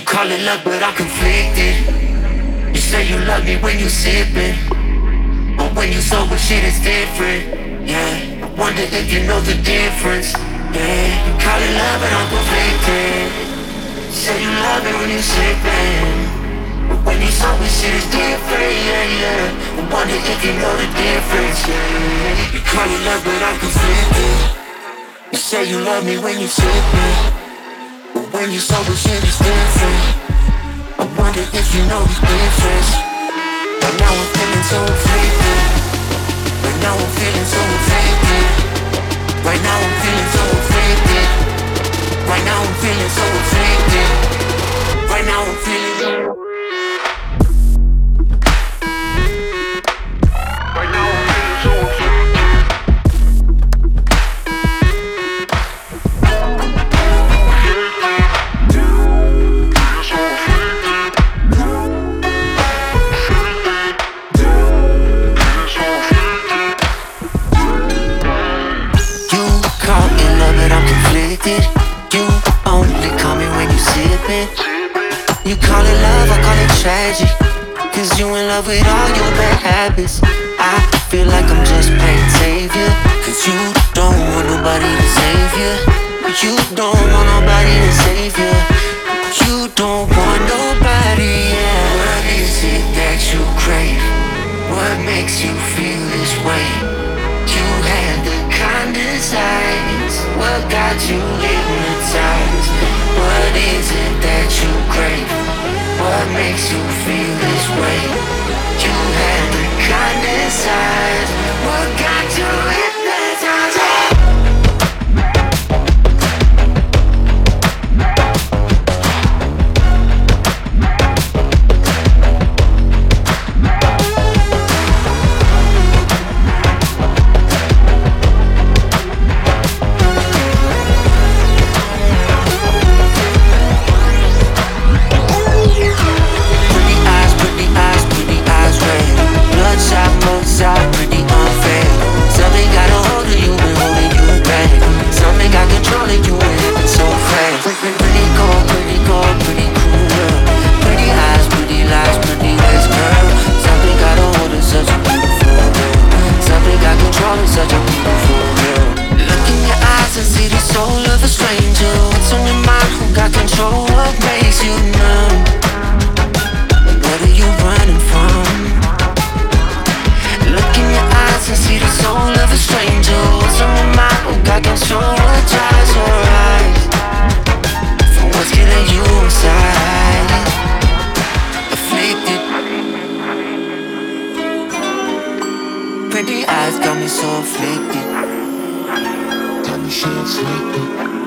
call it love, but I'm conflicted. You say you love me when you sippin', but when you sober, shit is different. Yeah, I wonder if you know the difference. Yeah, you call it love, but I'm conflicted. You say you love me when you sippin', but when you sober, shit is different. Yeah, yeah, I wonder if you know the difference. Yeah, you call it love, but I'm conflicted. You say you love me when you sippin', but when you sober, shit is different. I wonder if you know the difference. Right now I'm feeling so afflicted. Right now I'm feeling so afflicted. Right now I'm feeling so afflicted. Right now I'm feeling so afflicted. Right now I'm feeling so. Right now I'm feeling so afflicted. You only call me when you sippin'. You call it love, I call it tragic, cause you in love with all your bad habits. I feel like I'm just playing savior, cause you don't want nobody to save you. You don't want nobody to save you. You don't want nobody, yeah. What is it that you crave? What makes you feel this way? You had the kindest eyes. What got you hypnotized? What is it that you crave? What makes you feel this way? You had the kindest eyes. What got you hypnotized? Pretty unfair. Something got a hold of you and holding you back. Something got control of you and living so fast. Pretty cold, pretty cold, pretty cool girl. Pretty eyes, pretty lies, pretty ways, girl. Something got a hold of such a beautiful girl. Something got control of such a beautiful girl. Look in your eyes and see the soul of a stranger. What's on your mind? Who got control? What makes you numb? What are you running from? Look in your eyes and see the soul of a stranger. What's on your mind? Who got control? What drives your eyes? From what's killing you inside? Afflicted. Pretty eyes got me so afflicted. Got me so afflicted.